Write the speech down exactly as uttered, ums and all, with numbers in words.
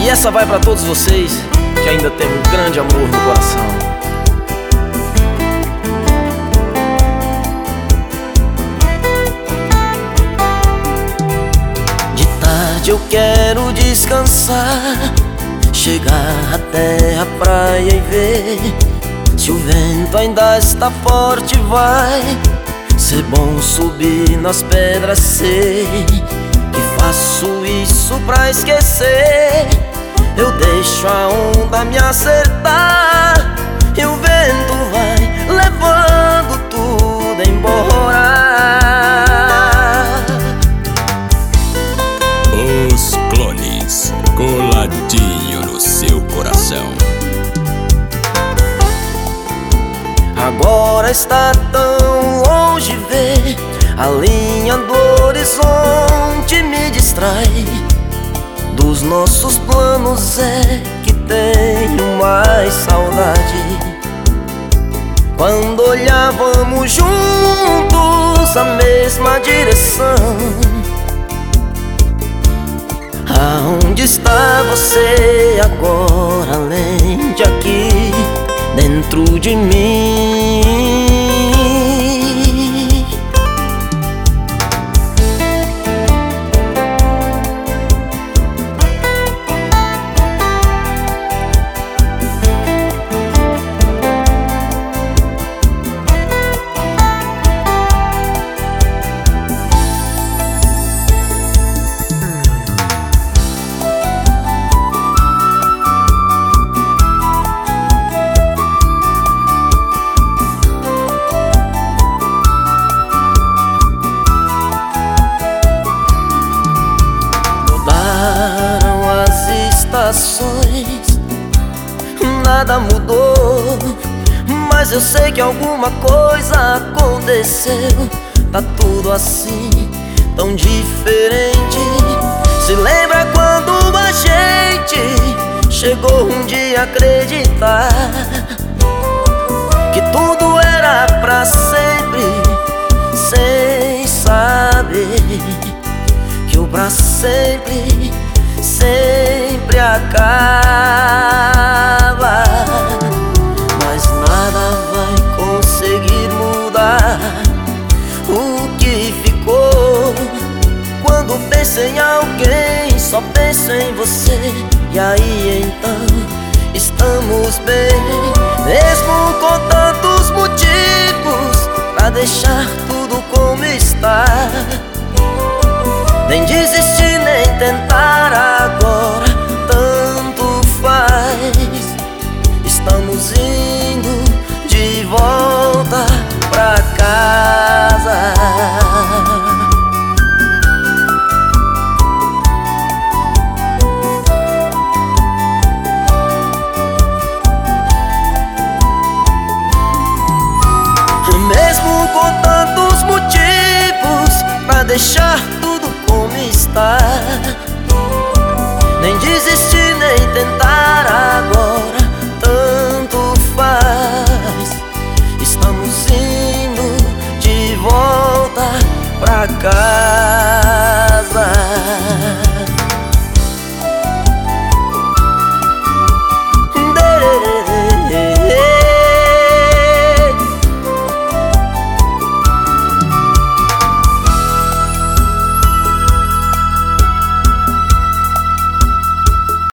E essa vai pra todos vocês que ainda tem um grande amor no coração. De tarde eu quero descansar, chegar até a praia e ver se o vento ainda está forte. Vai ser bom subir nas pedras, sei que faço isso pra esquecer. Eu deixo a onda me acertar e o vento vai levando tudo embora. Os Clones, coladinho no seu coração. Agora está tão longe, ver a linha do horizonte me distrai. Dos nossos planos é que tenho mais saudade. Quando olhávamos juntos a mesma direção. Aonde está você agora, além de aqui dentro de mim? Nada mudou, mas eu sei que alguma coisa aconteceu. Tá tudo assim, tão diferente. Se lembra quando a gente chegou um dia a acreditar que tudo era pra sempre, sem saber que o pra sempre sempre acaba. Mas nada vai conseguir mudar o que ficou. Quando penso em alguém, só penso em você. E aí então estamos bem, mesmo com tantos motivos pra deixar tudo como está. Nem desistir, nem tentar agora, tanto faz. Estamos indo de volta pra casa. Mesmo com tantos motivos pra deixar tudo como está. Nem desistir, nem tentar agora, tanto faz. Estamos indo de volta pra cá.